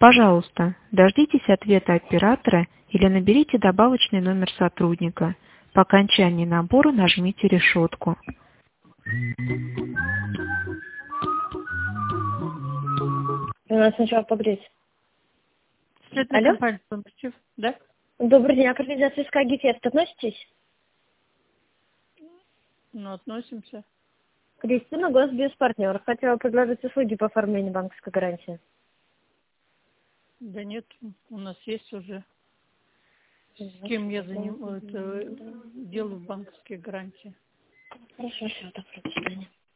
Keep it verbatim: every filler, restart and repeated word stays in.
Пожалуйста, дождитесь ответа оператора или наберите добавочный номер сотрудника. По окончании набора нажмите решетку. Надо сначала погреть. Алло? Компания, да? Добрый день, а к организации СКА Гефест относитесь? Ну, относимся. Кристина, Госбиспартнер. Хотела предложить услуги по оформлению банковской гарантии. Да нет, у нас есть уже. С кем я занимаюсь, делаю банковские гарантии. Хорошо, все, доброго свидания.